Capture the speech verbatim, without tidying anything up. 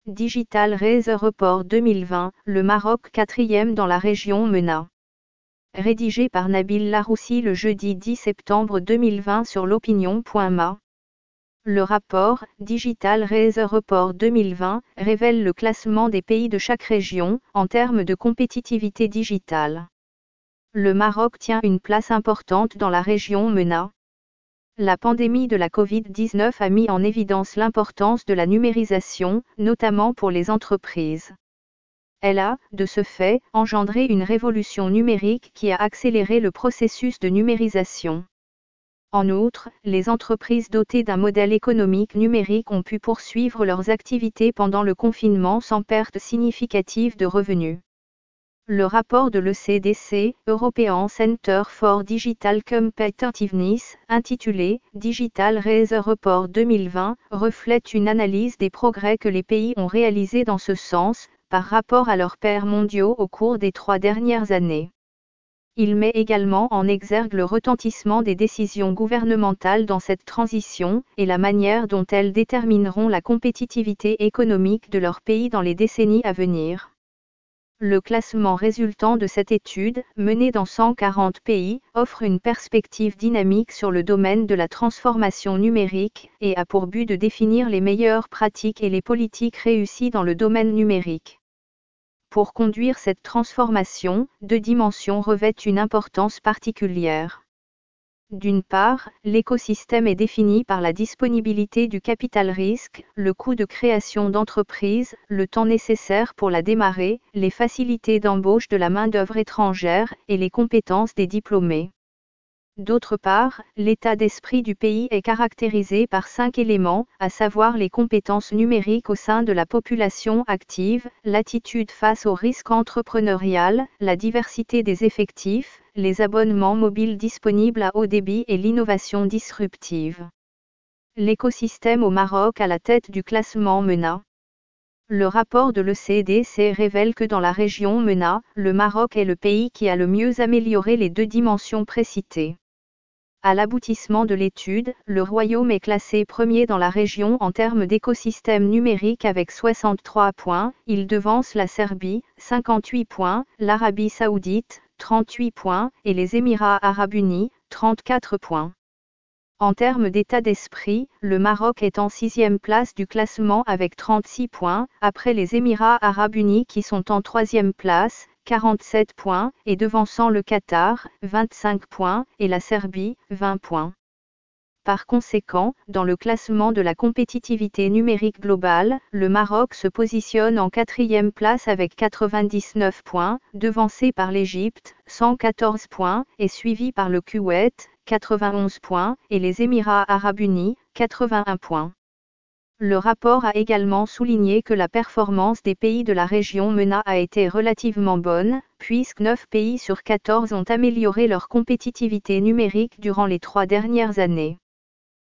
Digital Race Report deux mille vingt, le Maroc quatrième dans la région MENA. Rédigé par Nabil Laroussi le jeudi dix septembre deux mille vingt sur l'opinion point m a. Le rapport Digital Race Report deux mille vingt révèle le classement des pays de chaque région en termes de compétitivité digitale. Le Maroc tient une place importante dans la région MENA. La pandémie de la covid dix-neuf a mis en évidence l'importance de la numérisation, notamment pour les entreprises. Elle a, de ce fait, engendré une révolution numérique qui a accéléré le processus de numérisation. En outre, les entreprises dotées d'un modèle économique numérique ont pu poursuivre leurs activités pendant le confinement sans perte significative de revenus. Le rapport de l'E C D C, European Center for Digital Competitiveness, intitulé Digital Race Report deux mille vingt, reflète une analyse des progrès que les pays ont réalisés dans ce sens, par rapport à leurs pairs mondiaux au cours des trois dernières années. Il met également en exergue le retentissement des décisions gouvernementales dans cette transition, et la manière dont elles détermineront la compétitivité économique de leur pays dans les décennies à venir. Le classement résultant de cette étude, menée dans cent quarante pays, offre une perspective dynamique sur le domaine de la transformation numérique, et a pour but de définir les meilleures pratiques et les politiques réussies dans le domaine numérique. Pour conduire cette transformation, deux dimensions revêtent une importance particulière. D'une part, l'écosystème est défini par la disponibilité du capital risque, le coût de création d'entreprise, le temps nécessaire pour la démarrer, les facilités d'embauche de la main-d'œuvre étrangère et les compétences des diplômés. D'autre part, l'état d'esprit du pays est caractérisé par cinq éléments, à savoir les compétences numériques au sein de la population active, l'attitude face au risque entrepreneurial, la diversité des effectifs, les abonnements mobiles disponibles à haut débit et l'innovation disruptive. L'écosystème au Maroc à la tête du classement MENA. Le rapport de l'E C D C révèle que dans la région MENA, le Maroc est le pays qui a le mieux amélioré les deux dimensions précitées. À l'aboutissement de l'étude, le Royaume est classé premier dans la région en termes d'écosystème numérique avec soixante-trois points, il devance la Serbie, cinquante-huit points, l'Arabie Saoudite, trente-huit points, et les Émirats Arabes Unis, trente-quatre points. En termes d'état d'esprit, le Maroc est en sixième place du classement avec trente-six points, après les Émirats Arabes Unis qui sont en troisième place, quarante-sept points, et devançant le Qatar, vingt-cinq points, et la Serbie, vingt points. Par conséquent, dans le classement de la compétitivité numérique globale, le Maroc se positionne en quatrième place avec quatre-vingt-dix-neuf points, devancé par l'Égypte, cent quatorze points, et suivi par le Koweït, quatre-vingt-onze points, et les Émirats Arabes Unis, quatre-vingt-un points. Le rapport a également souligné que la performance des pays de la région MENA a été relativement bonne, puisque neuf pays sur quatorze ont amélioré leur compétitivité numérique durant les trois dernières années.